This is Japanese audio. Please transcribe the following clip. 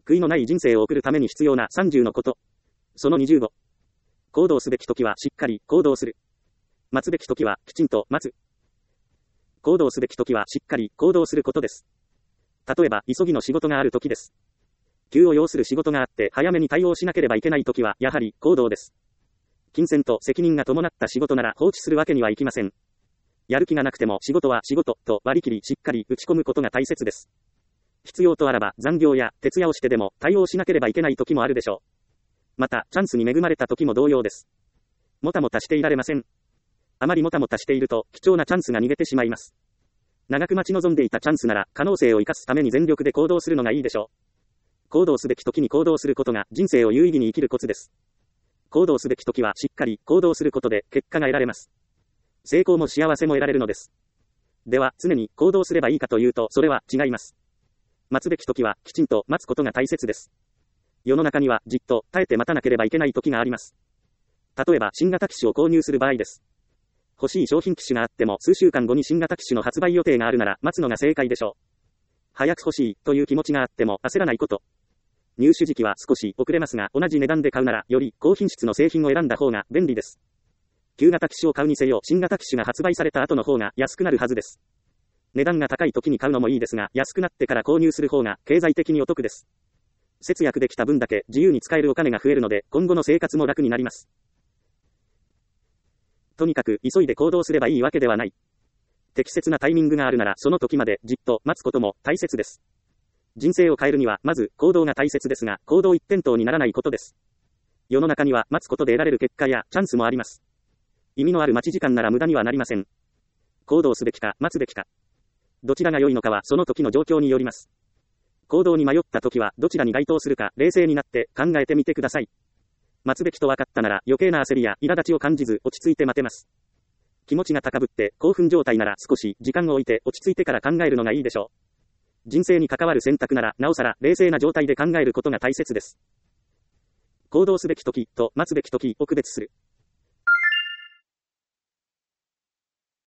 悔いのない人生を送るために必要な30のこと。その25。行動すべきときはしっかり行動する。待つべきときはきちんと待つ。行動すべきときはしっかり行動することです。例えば、急ぎの仕事があるときです。急を要する仕事があって早めに対応しなければいけないときは、やはり行動です。金銭と責任が伴った仕事なら放置するわけにはいきません。やる気がなくても仕事は仕事と割り切りしっかり打ち込むことが大切です。必要とあらば残業や徹夜をしてでも対応しなければいけないときもあるでしょう。また、チャンスに恵まれたときも同様です。もたもたしていられません。あまりもたもたしていると貴重なチャンスが逃げてしまいます。長く待ち望んでいたチャンスなら可能性を生かすために全力で行動するのがいいでしょう。行動すべき時に行動することが人生を有意義に生きるコツです。行動すべき時はしっかり行動することで結果が得られます。成功も幸せも得られるのです。では、常に行動すればいいかというと、それは違います。待つべき時はきちんと待つことが大切です。世の中にはじっと耐えて待たなければいけない時があります。例えば新型機種を購入する場合です。欲しい商品機種があっても数週間後に新型機種の発売予定があるなら待つのが正解でしょう。早く欲しいという気持ちがあっても焦らないこと。入手時期は少し遅れますが同じ値段で買うならより高品質の製品を選んだ方が便利です。旧型機種を買うにせよ新型機種が発売された後の方が安くなるはずです。値段が高い時に買うのもいいですが安くなってから購入する方が経済的にお得です。節約できた分だけ自由に使えるお金が増えるので今後の生活も楽になります。とにかく急いで行動すればいいわけではない。適切なタイミングがあるならその時までじっと待つことも大切です。人生を変えるにはまず行動が大切ですが行動一辺倒にならないことです。世の中には待つことで得られる結果やチャンスもあります。意味のある待ち時間なら無駄にはなりません。行動すべきか待つべきか。どちらが良いのかはその時の状況によります。行動に迷った時はどちらに該当するか冷静になって考えてみてください。待つべきと分かったなら余計な焦りや苛立ちを感じず落ち着いて待てます。気持ちが高ぶって興奮状態なら少し時間を置いて落ち着いてから考えるのがいいでしょう。人生に関わる選択ならなおさら冷静な状態で考えることが大切です。行動すべき時と待つべき時を区別する。